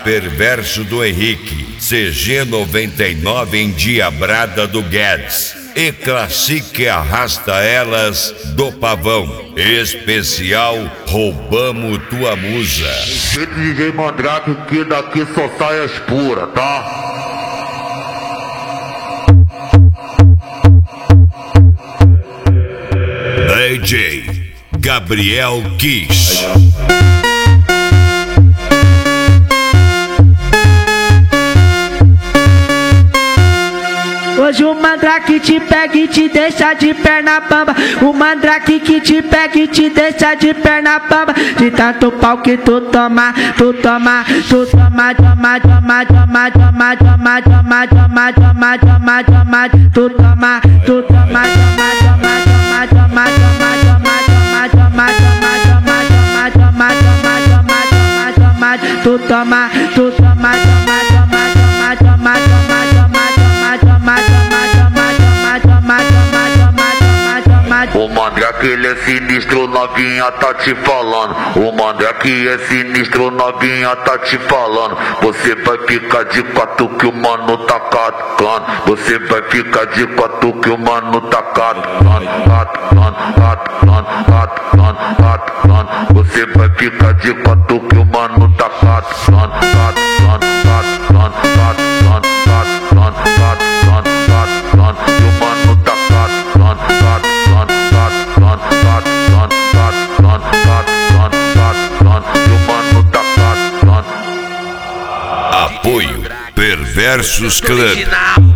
perverso do Henrique, CG 99 em Diabrada do Guedes e Classique Arrasta Elas do Pavão. Especial Roubamos Tua Musa. Respeito DJ Mandrake que daqui só sai as puras, tá? DJ Gabriel Kiss. Hoje o Mandrake te pega e te deixa de perna bamba. O Mandrake que te pega e te deixa de perna bamba. De tanto pau que tu toma, tu toma, tu toma, toma, toma, toma, toma, toma, toma, toma, toma, toma, toma, tu toma, tu toma, toma, toma, toma, toma, toma, toma, toma, toma, toma, toma, toma, toma, toma, toma, tu toma, tu toma, toma, toma, toma, toma, o Mandrake ele é sinistro, novinha tá te falando. O Mandrake é sinistro, novinha tá te falando. Você vai ficar de quatro que o mano tá catando. Você vai ficar de quatro que o mano tá catando. Você vai ficar de quatro que o mano tá catando. Apoio Perversos Club.